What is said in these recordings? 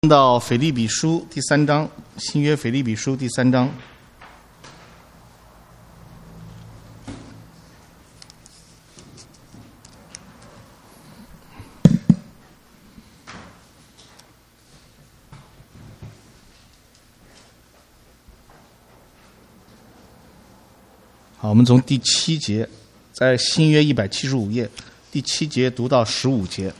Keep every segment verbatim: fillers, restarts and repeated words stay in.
到腓立比书第三章，新约腓立比书第三章。好，我们从第七节，在新约一百七十五页，第七节读到十五节。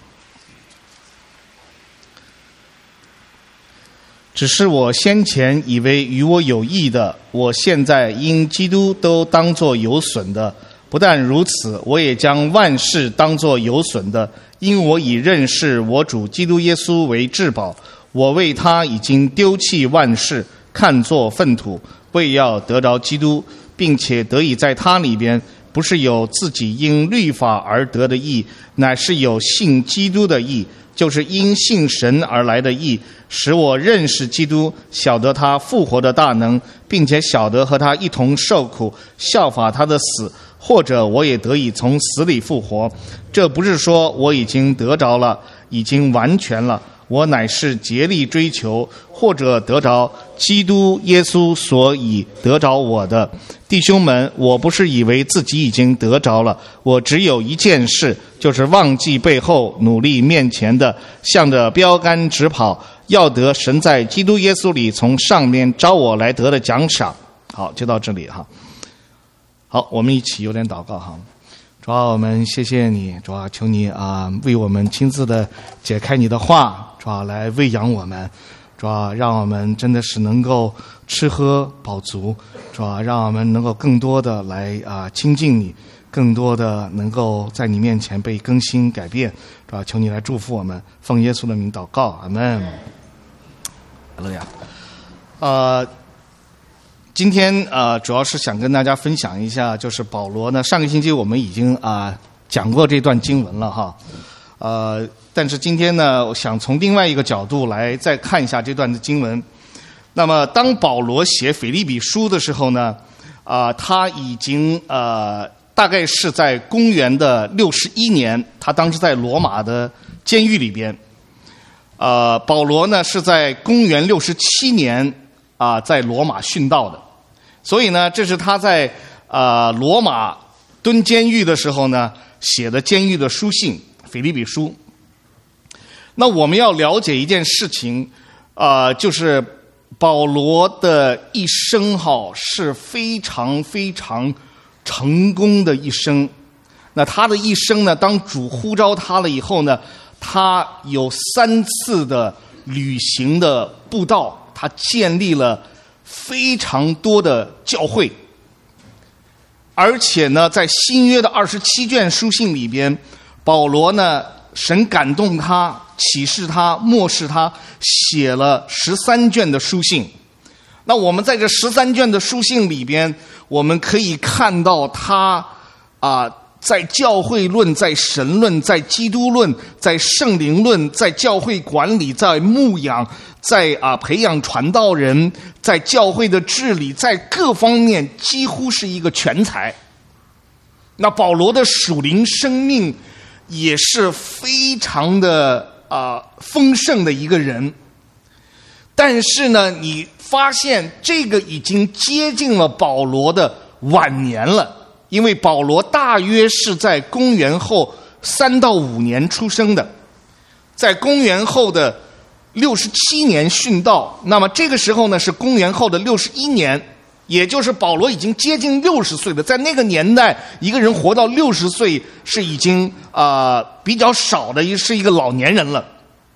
只是我先前以为与我有益的，我现在因基督都当作有损的。不但如此，我也将万事当作有损的，因我以认识我主基督耶稣为至宝。我为他已经丢弃万事，看作粪土，为要得着基督，并且得以在他里边，不是有自己因律法而得的义，乃是有信基督的义，就是因信神而来的义，使我认识基督，晓得他复活的大能，并且晓得和他一同受苦，效法他的死，或者我也得以从死里复活。这不是说我已经得着了，已经完全了，我乃是竭力追求，或者得着基督耶稣所以得着我的。弟兄们，我不是以为自己已经得着了，我只有一件事，就是忘记背后，努力面前的，向着标杆直跑，要得神在基督耶稣里从上面招我来得的奖赏。好，就到这里哈。好，我们一起有点祷告哈。主啊，我们谢谢你，主啊，求你啊，为我们亲自的解开你的话，主啊，来喂养我们，主啊，让我们真的是能够吃喝饱足，主啊，让我们能够更多的来啊亲近你，更多的能够在你面前被更新改变，主啊，求你来祝福我们，奉耶稣的名祷告，阿们。哈利路亚。呃。今天呃，主要是想跟大家分享一下，就是保罗呢，上个星期我们已经啊、呃、讲过这段经文了哈，呃，但是今天呢，我想从另外一个角度来再看一下这段的经文。那么，当保罗写腓立比书的时候呢，啊、呃，他已经呃大概是在公元的六十一年，他当时在罗马的监狱里边。呃，保罗呢是在公元六十七年。啊，在罗马殉道的，所以呢，这是他在呃罗马蹲监狱的时候呢写的监狱的书信《腓立比书》。那我们要了解一件事情，呃，就是保罗的一生哈是非常非常成功的一生。那他的一生呢，当主呼召他了以后呢，他有三次的旅行的布道。他建立了非常多的教会，而且呢，在新约的二十七卷书信里边，保罗呢，神感动他，启示他，默示他，写了十三卷的书信。那我们在这十三卷的书信里边，我们可以看到他啊、呃，在教会论，在神论，在基督论，在圣灵论，在教会管理，在牧养。在啊培养传道人，在教会的治理，在各方面几乎是一个全才。那保罗的属灵生命也是非常的啊丰盛的一个人。但是呢，你发现这个已经接近了保罗的晚年了，因为保罗大约是在公元后三到五年出生的，在公元后的六十七年殉道，那么这个时候呢是公元后的六十一年，也就是保罗已经接近六十岁了。在那个年代，一个人活到六十岁是已经啊、呃、比较少的，是一个老年人了。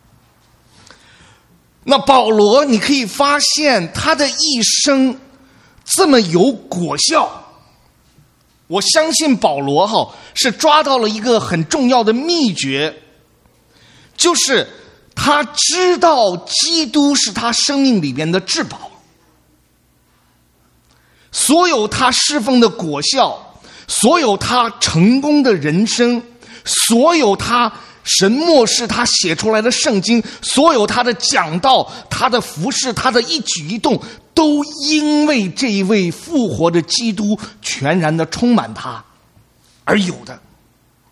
那保罗，你可以发现他的一生这么有果效，我相信保罗哈是抓到了一个很重要的秘诀，就是他知道基督是他生命里边的至宝，所有他侍奉的果效，所有他成功的人生，所有他神默示他写出来的圣经，所有他的讲道，他的服事，他的一举一动，都因为这一位复活的基督全然的充满他而有的。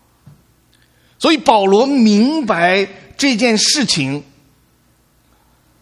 所以保罗明白这件事情，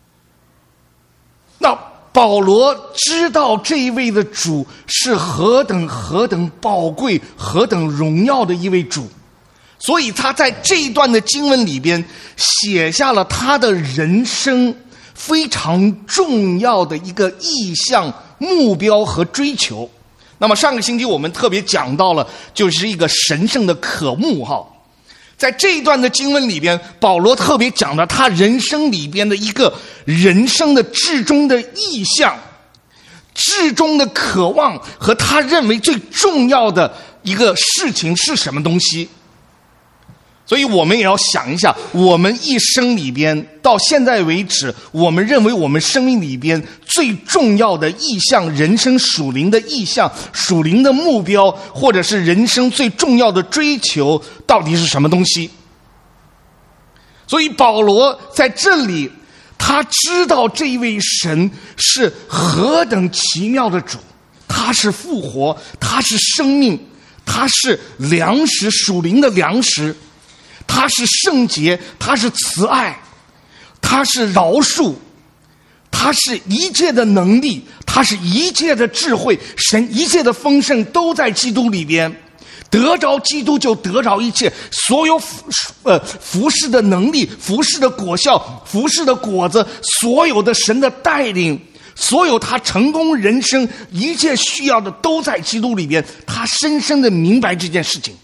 保罗知道这一位的主是何等何等宝贵、何等荣耀的一位主，所以他在这一段的经文里边写下了他的人生非常重要的一个意向、目标和追求。那么上个星期我们特别讲到了，就是一个神圣的渴慕哈。在这一段的经文里边，保罗特别讲了他人生里边的一个人生的至终的意向、至终的渴望和他认为最重要的一个事情是什么东西。所以我们也要想一下，我们一生里边到现在为止，我们认为我们生命里边最重要的意向、人生属灵的意向、属灵的目标，或者是人生最重要的追求，到底是什么东西？所以保罗在这里，他知道这一位神是何等奇妙的主，他是复活，他是生命，他是粮食，属灵的粮食，他是圣洁，他是慈爱，他是饶恕，他是一切的能力，他是一切的智慧，神一切的丰盛都在基督里边。得着基督就得着一切，所有服呃服侍的能力、服侍的果效、服侍的果子，所有的神的带领，所有他成功人生一切需要的都在基督里边。他深深的明白这件事情，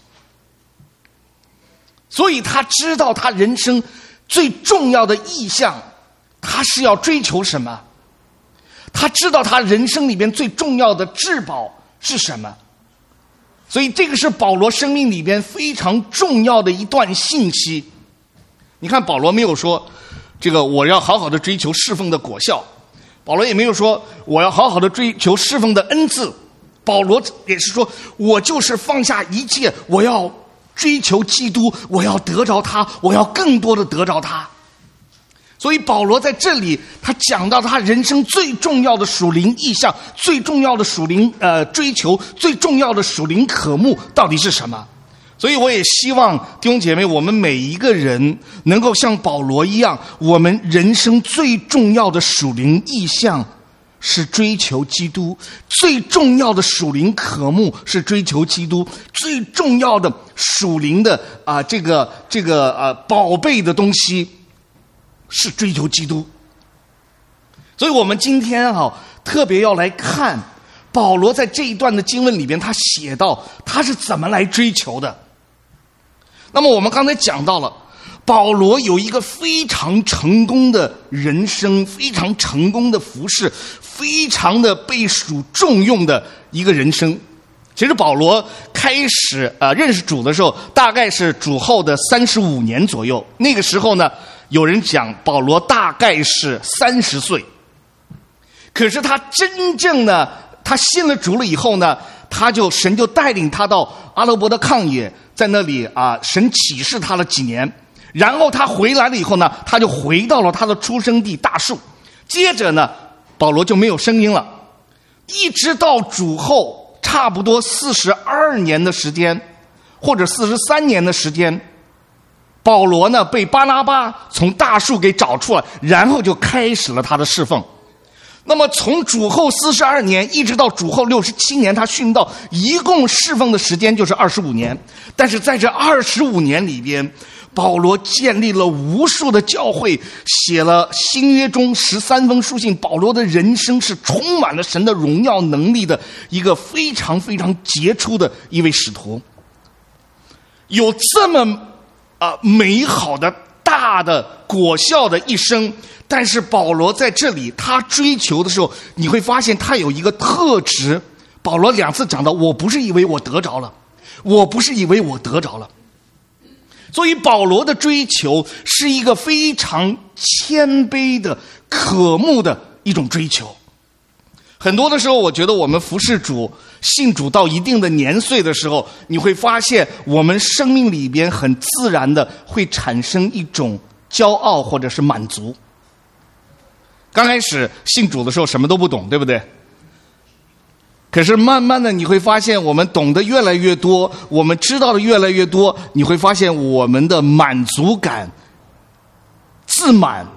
所以他知道他人生最重要的意向，他是要追求什么？他知道他人生里边最重要的至宝是什么？所以这个是保罗生命里边非常重要的一段信息。你看保罗没有说这个我要好好的追求侍奉的果效，保罗也没有说我要好好的追求侍奉的恩赐，保罗也是说我就是放下一切，我要追求基督，我要得着他，我要更多的得着他。所以保罗在这里他讲到他人生最重要的属灵意向，最重要的属灵呃追求，最重要的属灵渴慕到底是什么。所以我也希望弟兄姐妹，我们每一个人能够像保罗一样，我们人生最重要的属灵意向是追求基督，最重要的属灵渴慕是追求基督，最重要的属灵的啊、呃、这个这个呃宝贝的东西是追求基督。所以我们今天哈、啊、特别要来看保罗在这一段的经文里边，他写到他是怎么来追求的。那么我们刚才讲到了保罗有一个非常成功的人生，非常成功的服事，非常的被属重用的一个人生。其实保罗开始呃认识主的时候，大概是主后的三十五年左右。那个时候呢，有人讲保罗大概是三十岁。可是他真正呢，他信了主了以后呢，他就神就带领他到阿拉伯的旷野，在那里啊，神启示他了几年。然后他回来了以后呢，他就回到了他的出生地大树。接着呢，保罗就没有声音了，一直到主后差不多四十二年的时间，或者四十三年的时间，保罗呢被巴拿巴从大树给找出来，然后就开始了他的侍奉。那么从主后四十二年一直到主后六十七年，他殉道，一共侍奉的时间就是二十五年。但是在这二十五年里边，保罗建立了无数的教会，写了新约中十三封书信。保罗的人生是充满了神的荣耀能力的一个非常非常杰出的一位使徒。有这么啊、呃、美好的大的果效的一生，但是保罗在这里他追求的时候，你会发现他有一个特质。保罗两次讲到，我不是以为我得着了，我不是以为我得着了。所以保罗的追求是一个非常谦卑的渴慕的一种追求。很多的时候，我觉得我们服侍主信主到一定的年岁的时候，你会发现我们生命里边很自然的会产生一种骄傲或者是满足。刚开始信主的时候什么都不懂，对不对？可是慢慢的你会发现我们懂得越来越多，我们知道的越来越多，你会发现我们的满足感、自满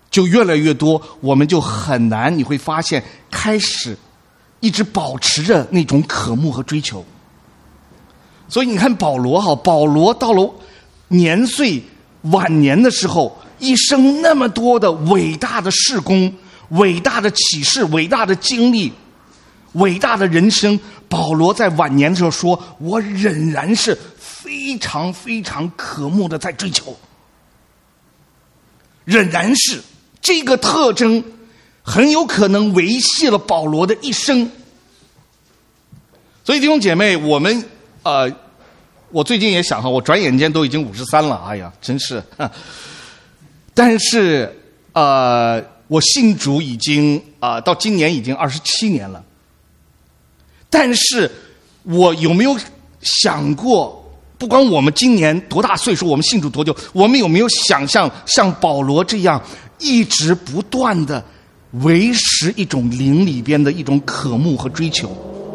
就越来越多，我们就很难，你会发现开始一直保持着那种渴慕和追求。所以你看保罗哈，保罗到了年岁晚年的时候，一生那么多的伟大的事工、伟大的启示、伟大的经历、伟大的人生，保罗在晚年的时候说，我仍然是非常非常渴慕的在追求，仍然是这个特征很有可能维系了保罗的一生。所以弟兄姐妹，我们呃，我最近也想哈，我转眼间都已经五十三了，哎呀，真是。但是呃，我信主已经啊、呃，到今年已经二十七年了。但是我有没有想过，不管我们今年多大岁数，我们信主多久，我们有没有想象像保罗这样一直不断的维持一种灵里边的一种渴慕和追求？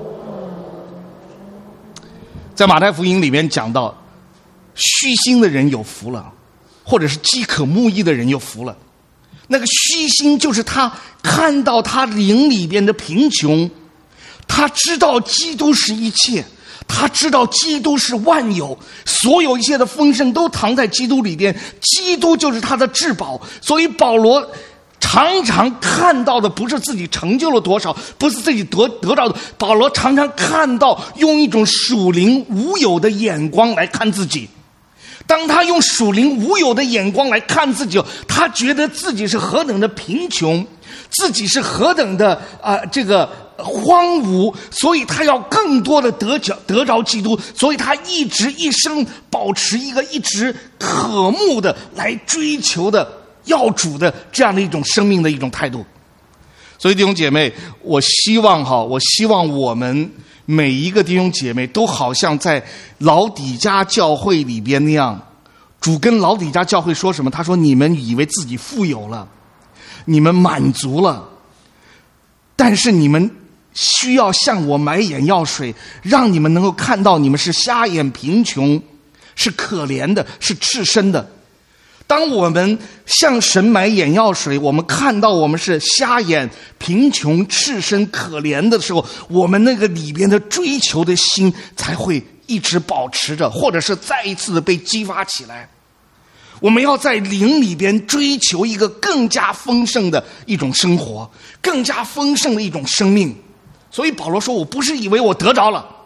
在马太福音里面讲到，虚心的人有福了，或者是饥渴慕义的人有福了。那个虚心就是他看到他灵里边的贫穷，他知道基督是一切，他知道基督是万有，所有一切的丰盛都藏在基督里边，基督就是他的至宝。所以保罗常常看到的不是自己成就了多少，不是自己得得到的，保罗常常看到用一种属灵无有的眼光来看自己。当他用属灵无有的眼光来看自己，他觉得自己是何等的贫穷，自己是何等的啊、呃、这个荒芜，所以他要更多的得着得着基督，所以他一直一生保持一个一直渴慕的来追求的要主的这样的一种生命的一种态度。所以弟兄姐妹，我希望哈，我希望我们每一个弟兄姐妹都好像在老底嘉教会里边那样，主跟老底嘉教会说什么？他说：你们以为自己富有了，你们满足了，但是你们需要向我买眼药水，让你们能够看到你们是瞎眼贫穷，是可怜的，是赤身的。当我们向神买眼药水，我们看到我们是瞎眼贫穷赤身可怜的时候，我们那个里边的追求的心才会一直保持着，或者是再一次的被激发起来。我们要在灵里边追求一个更加丰盛的一种生活，更加丰盛的一种生命。所以保罗说，我不是以为我得着了，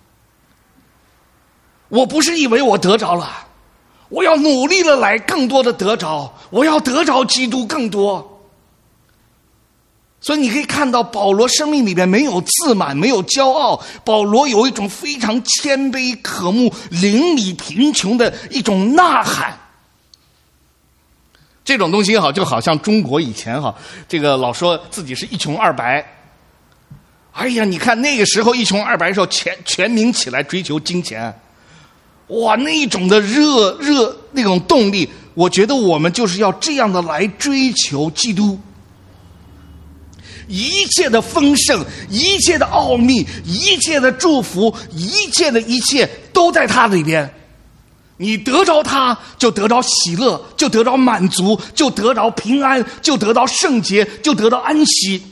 我不是以为我得着了，我要努力的来更多的得着，我要得着基督更多。所以你可以看到保罗生命里面没有自满，没有骄傲，保罗有一种非常谦卑渴慕灵里贫穷的一种呐喊。这种东西好，就好像中国以前哈，这个老说自己是一穷二白。哎呀，你看那个时候一穷二白的时候，全全民起来追求金钱，哇，那种的热热那种动力，我觉得我们就是要这样的来追求基督。一切的丰盛，一切的奥秘，一切的祝福，一切的一切都在他里边。你得着他，就得着喜乐，就得着满足，就得着平安，就得到圣洁，就得到安息，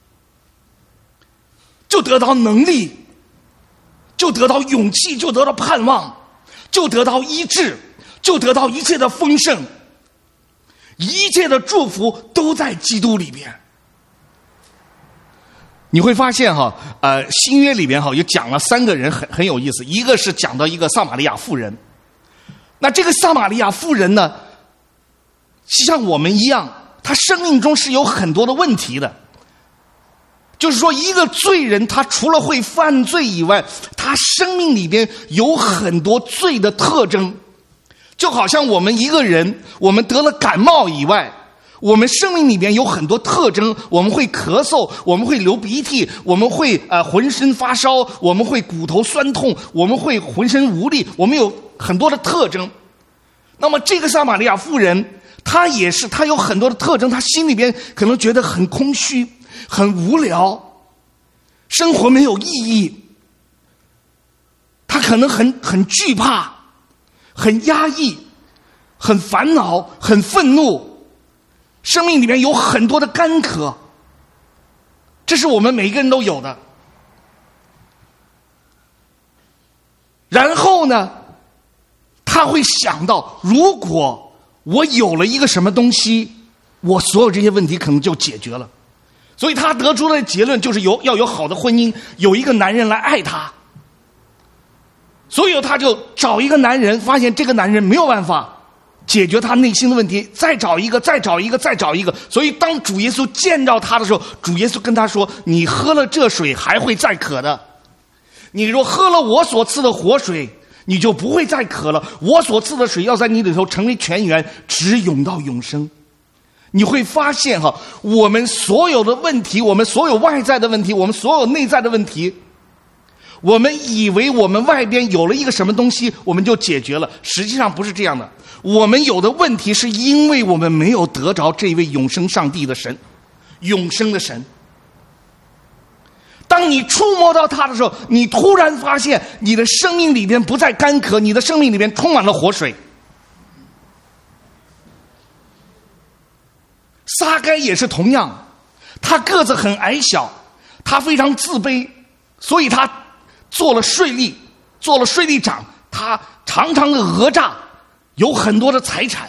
就得到能力，就得到勇气，就得到盼望，就得到医治，就得到一切的丰盛，一切的祝福都在基督里边。你会发现哈，呃，新约里边哈，有讲了三个人很很有意思，一个是讲到一个撒玛利亚妇人。那这个撒玛利亚妇人呢，像我们一样，她生命中是有很多的问题的。就是说，一个罪人，他除了会犯罪以外，他生命里边有很多罪的特征。就好像我们一个人，我们得了感冒以外，我们生命里边有很多特征，我们会咳嗽，我们会流鼻涕，我们会呃浑身发烧，我们会骨头酸痛，我们会浑身无力，我们有很多的特征。那么这个撒玛利亚妇人，她也是，她有很多的特征，她心里边可能觉得很空虚，很无聊，生活没有意义，她可能很很惧怕，很压抑，很烦恼，很愤怒。 生命里面有很多的干渴，这是我们每一个人都有的。然后呢，他会想到，如果我有了一个什么东西，我所有这些问题可能就解决了。所以他得出的结论就是有要有好的婚姻，有一个男人来爱他。所以他就找一个男人，发现这个男人没有办法解决他内心的问题，再找一个，再找一个，再找一个。所以当主耶稣见到他的时候，主耶稣跟他说，你喝了这水还会再渴的，你若喝了我所赐的活水，你就不会再渴了。我所赐的水要在你里头成为泉源，直涌到永生。你会发现哈，我们所有的问题，我们所有外在的问题，我们所有内在的问题，我们以为我们外边有了一个什么东西，我们就解决了。实际上不是这样的。我们有的问题是因为我们没有得着这位永生上帝的神，永生的神。当你触摸到他的时候，你突然发现你的生命里边不再干渴，你的生命里边充满了活水。撒该也是同样，他个子很矮小，他非常自卑，所以他做了税吏，做了税吏长，他常常的讹诈，有很多的财产。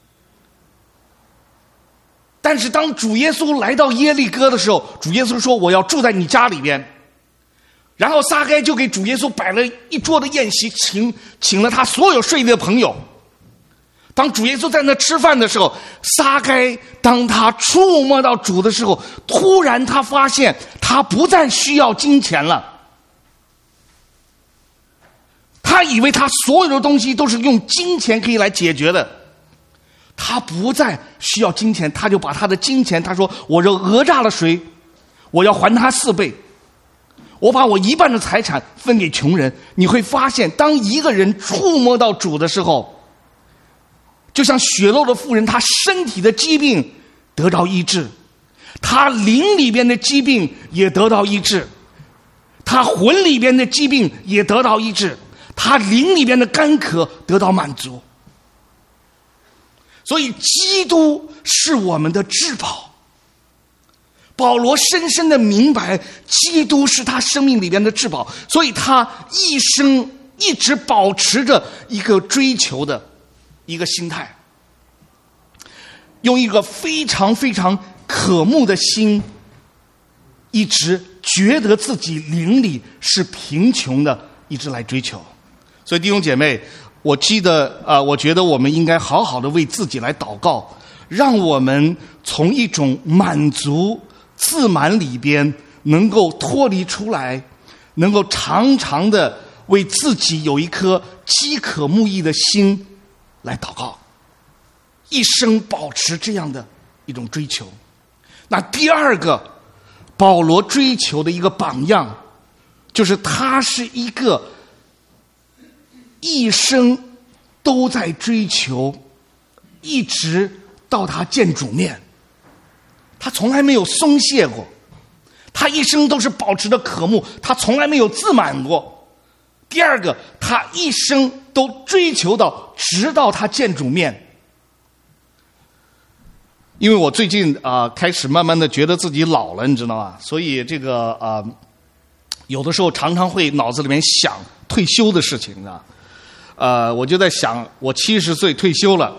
但是当主耶稣来到耶利哥的时候，主耶稣说，我要住在你家里边。然后撒该就给主耶稣摆了一桌的宴席，请请了他所有税吏的朋友。当主耶稣在那吃饭的时候，撒该当他触摸到主的时候，突然他发现他不再需要金钱了。他以为他所有的东西都是用金钱可以来解决的，他不再需要金钱，他就把他的金钱，他说，我这讹诈了谁，我要还他四倍，我把我一半的财产分给穷人。你会发现，当一个人触摸到主的时候，就像血漏的妇人，他身体的疾病得到医治，他灵里边的疾病也得到医治，他魂里边的疾病也得到医治，他灵里边的干渴得到满足。所以基督是我们的至宝。保罗深深的明白基督是他生命里边的至宝，所以他一生一直保持着一个追求的一个心态，用一个非常非常渴慕的心，一直觉得自己灵里是贫穷的，一直来追求。所以弟兄姐妹，我记得啊、呃，我觉得我们应该好好的为自己来祷告，让我们从一种满足自满里边能够脱离出来，能够常常的为自己有一颗饥渴慕义的心来祷告，一生保持这样的一种追求。那第二个保罗追求的一个榜样，就是他是一个一生都在追求，一直到他见主面，他从来没有松懈过，他一生都是保持着渴慕，他从来没有自满过。第二个，他一生都追求到直到他见主面。因为我最近啊、呃、开始慢慢的觉得自己老了，你知道吗？所以这个啊、呃、有的时候常常会脑子里面想退休的事情，你知道。呃，我就在想，我七十岁退休了，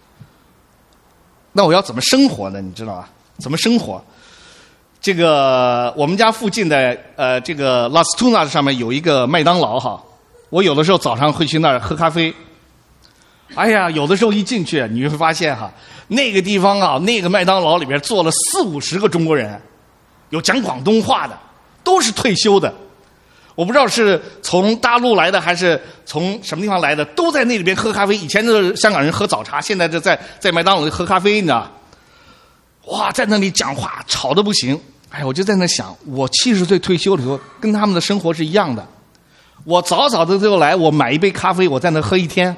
那我要怎么生活呢？你知道吧？怎么生活？这个我们家附近的呃这个拉斯图纳上面有一个麦当劳哈，我有的时候早上会去那儿喝咖啡。哎呀，有的时候一进去，你会发现哈，那个地方啊，那个麦当劳里边坐了四五十个中国人，有讲广东话的，都是退休的。我不知道是从大陆来的还是从什么地方来的，都在那里边喝咖啡。以前的香港人喝早茶，现在就在在麦当劳里喝咖啡，你知道？哇，在那里讲话吵得不行。哎，我就在那想，我七十岁退休的时候，跟他们的生活是一样的。我早早的就来，我买一杯咖啡，我在那喝一天。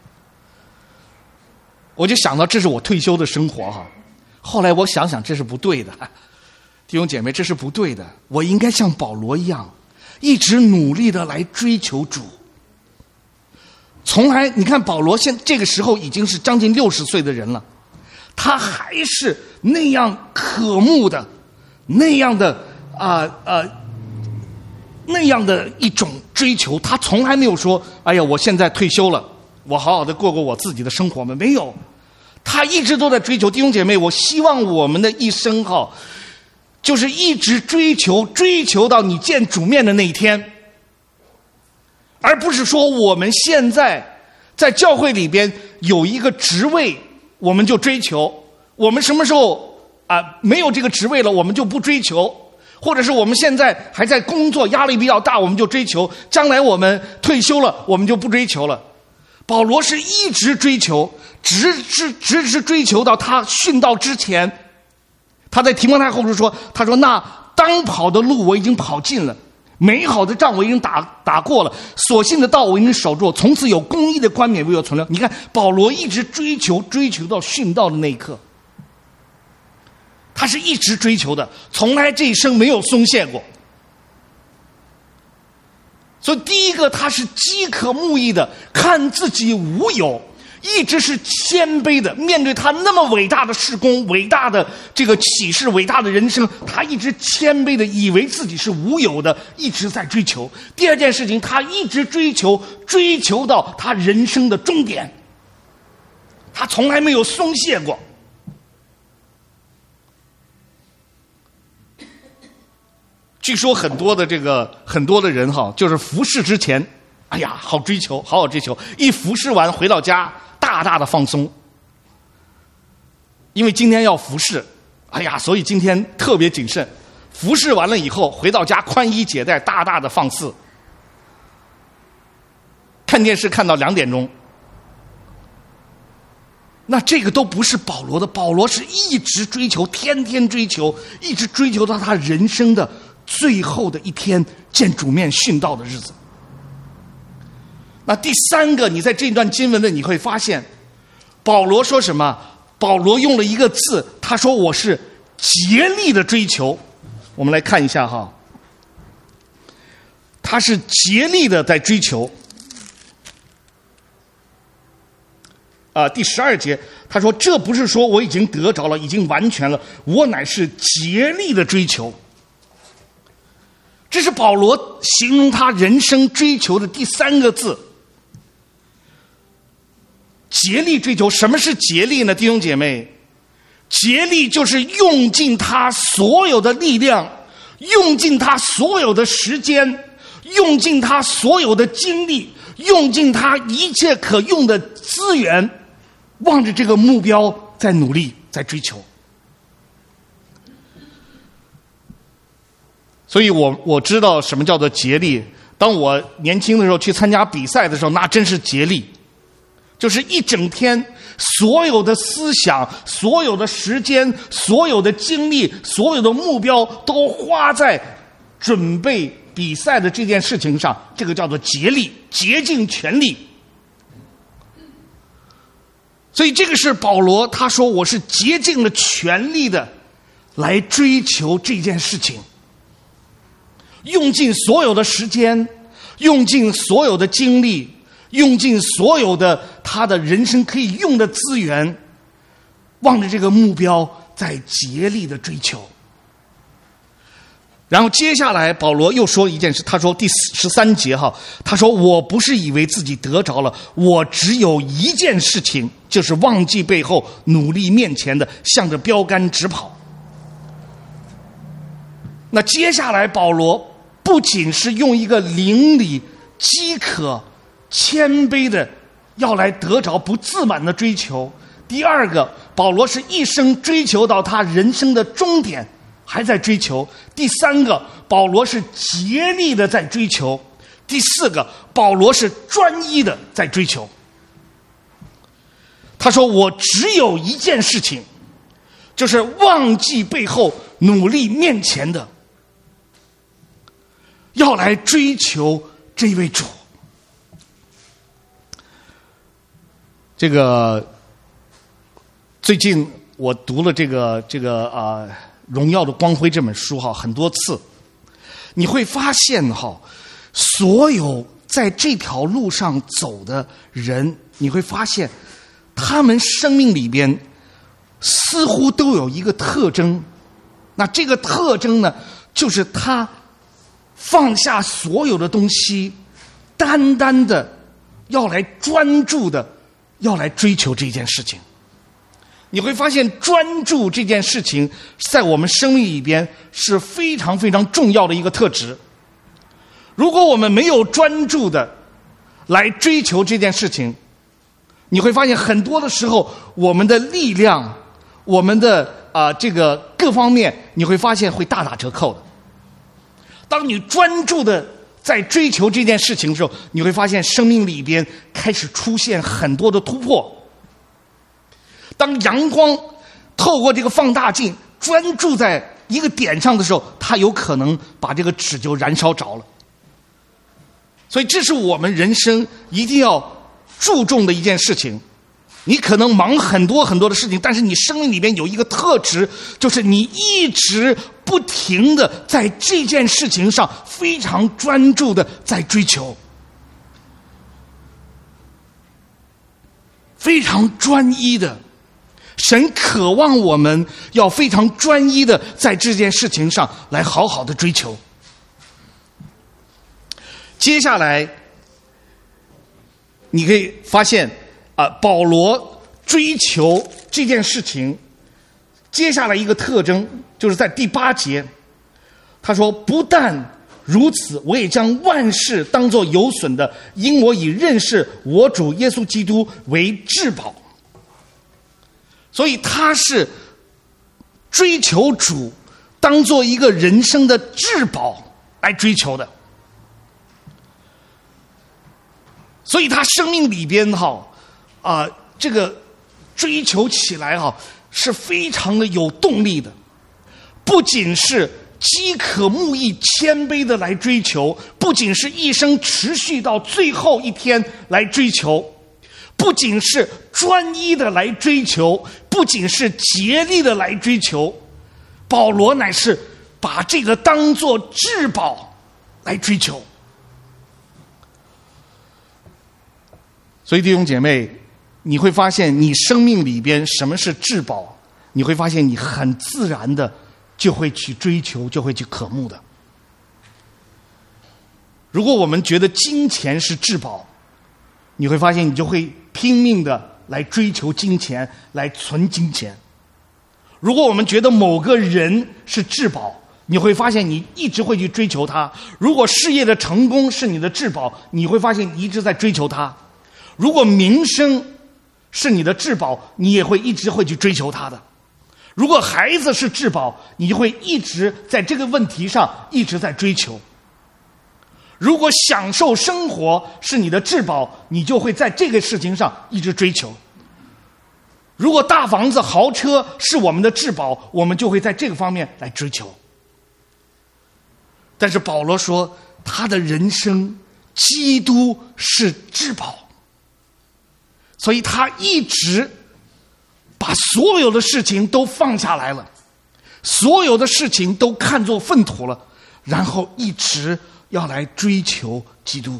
我就想到这是我退休的生活哈。后来我想想，这是不对的，弟兄姐妹，这是不对的。我应该像保罗一样，一直努力的来追求主。从来你看保罗现这个时候已经是将近六十岁的人了， 他还是那样渴慕的，那样的啊啊、呃呃、那样的一种追求。他从来没有说哎呀我现在退休了，我好好的过过我自己的生活吗？没有，他一直都在追求。弟兄姐妹，我希望我们的一生哈，就是一直追求追求到你见主面的那一天，而不是说我们现在在教会里边有一个职位我们就追求，我们什么时候啊、呃、没有这个职位了我们就不追求，或者是我们现在还在工作压力比较大我们就追求，将来我们退休了我们就不追求了。保罗是一直追求，直直直直追求到他殉道之前。他在提摩太后书说，他说那当跑的路我已经跑尽了，美好的仗我已经打打过了，所信的道我已经守住，从此有公义的冠冕为我存留。你看保罗一直追求追求到殉道的那一刻，他是一直追求的，从来这一生没有松懈过。所以第一个，他是饥渴慕义的，看自己无有，一直是谦卑的，面对他那么伟大的事工、伟大的这个启示、伟大的人生，他一直谦卑的以为自己是无有的，一直在追求。第二件事情，他一直追求追求到他人生的终点，他从来没有松懈过。据说很多的这个很多的人哈，就是服侍之前，哎呀，好追求，好好追求，一服侍完回到家，大大的放松，因为今天要服侍，哎呀，所以今天特别谨慎。服侍完了以后，回到家宽衣解带，大大的放肆，看电视看到两点钟。那这个都不是保罗的，保罗是一直追求，天天追求，一直追求到他人生的最后的一天，见主面殉道的日子。那第三个，你在这段经文里你会发现，保罗说什么？保罗用了一个字，他说我是竭力的追求。我们来看一下哈，他是竭力的在追求。啊、呃，第十二节他说，这不是说我已经得着了，已经完全了，我乃是竭力的追求。这是保罗形容他人生追求的第三个字，竭力追求。什么是竭力呢？弟兄姐妹，竭力就是用尽他所有的力量，用尽他所有的时间，用尽他所有的精力，用尽他一切可用的资源，望着这个目标在努力，在追求。所以我我知道什么叫做竭力。当我年轻的时候去参加比赛的时候，那真是竭力，就是一整天所有的思想、所有的时间、所有的精力、所有的目标都花在准备比赛的这件事情上，这个叫做竭力，竭尽全力。所以这个是保罗，他说我是竭尽了全力的来追求这件事情，用尽所有的时间，用尽所有的精力，用尽所有的他的人生可以用的资源，望着这个目标在竭力的追求。然后接下来保罗又说一件事，他说第十三节哈，他说我不是以为自己得着了，我只有一件事情，就是忘记背后，努力面前的，向着标杆直跑。那接下来保罗不仅是用一个邻里饥渴谦卑的要来得着不自满的追求，第二个，保罗是一生追求到他人生的终点，还在追求。第三个，保罗是竭力的在追求。第四个，保罗是专一的在追求。他说我只有一件事情，就是忘记背后，努力面前的，要来追求这位主。这个最近我读了这个这个啊、呃《荣耀的光辉》这本书哈，很多次，你会发现哈，所有在这条路上走的人，你会发现他们生命里边似乎都有一个特征，那这个特征呢，就是他放下所有的东西，单单的要来专注的要来追求这件事情。你会发现专注这件事情在我们生命里边是非常非常重要的一个特质。如果我们没有专注的来追求这件事情，你会发现很多的时候我们的力量，我们的啊、呃、这个各方面，你会发现会大打折扣的。当你专注的在追求这件事情的时候，你会发现生命里边开始出现很多的突破。当阳光透过这个放大镜专注在一个点上的时候，它有可能把这个纸就燃烧着了。所以这是我们人生一定要注重的一件事情。你可能忙很多很多的事情，但是你生命里边有一个特质，就是你一直不停的在这件事情上非常专注的在追求，非常专一的。神渴望我们要非常专一的在这件事情上来好好的追求。接下来你可以发现啊、呃，保罗追求这件事情，接下来一个特征就是在第八节，他说：“不但如此，我也将万事当作有损的，因我以认识我主耶稣基督为至宝。”所以他是追求主当做一个人生的至宝来追求的。所以他生命里边哈啊、呃，这个追求起来哈是非常的有动力的，不仅是饥渴慕义谦卑的来追求，不仅是一生持续到最后一天来追求，不仅是专一的来追求，不仅是竭力的来追求，保罗乃是把这个当作至宝来追求。所以弟兄姐妹，你会发现你生命里边什么是至宝，你会发现你很自然的就会去追求，就会去渴慕的。如果我们觉得金钱是至宝，你会发现你就会拼命的来追求金钱，来存金钱。如果我们觉得某个人是至宝，你会发现你一直会去追求他。如果事业的成功是你的至宝，你会发现你一直在追求他。如果名声是你的至宝，你也会一直会去追求他的。如果孩子是至宝，你就会一直在这个问题上一直在追求。如果享受生活是你的至宝，你就会在这个事情上一直追求。如果大房子豪车是我们的至宝，我们就会在这个方面来追求。但是保罗说，他的人生基督是至宝，所以他一直把所有的事情都放下来了，所有的事情都看作粪土了，然后一直要来追求基督。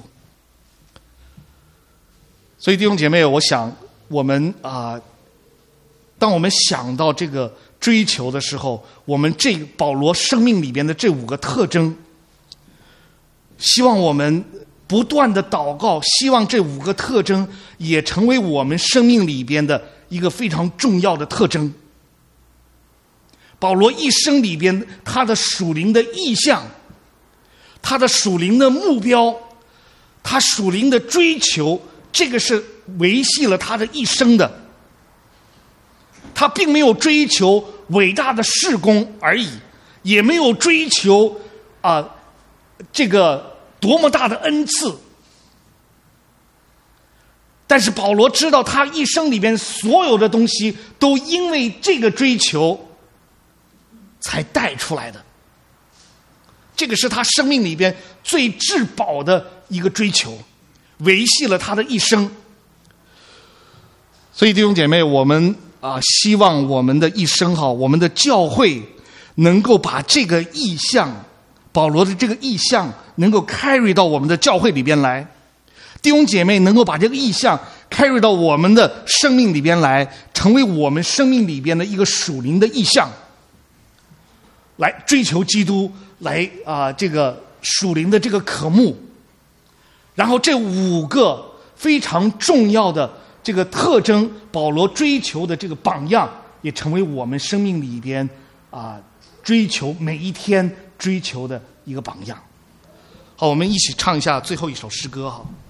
所以弟兄姐妹，我想我们啊、呃，当我们想到这个追求的时候，我们这保罗生命里边的这五个特征，希望我们不断的祷告，希望这五个特征也成为我们生命里边的一个非常重要的特征。保罗一生里边，他的属灵的意向，他的属灵的目标，他属灵的追求，这个是维系了他的一生的。他并没有追求伟大的事工而已，也没有追求啊、呃、这个多么大的恩赐。但是保罗知道，他一生里边所有的东西都因为这个追求才带出来的。这个是他生命里边最至宝的一个追求，维系了他的一生。所以弟兄姐妹，我们啊，希望我们的一生哈，我们的教会能够把这个意向，保罗的这个意向能够 carry 到我们的教会里边来。弟兄姐妹能够把这个意向 carry 到我们的生命里边来，成为我们生命里边的一个属灵的意象，来追求基督，来啊、呃、这个属灵的这个渴慕。然后这五个非常重要的这个特征，保罗追求的这个榜样，也成为我们生命里边啊、呃、追求每一天追求的一个榜样。好，我们一起唱一下最后一首诗歌哈。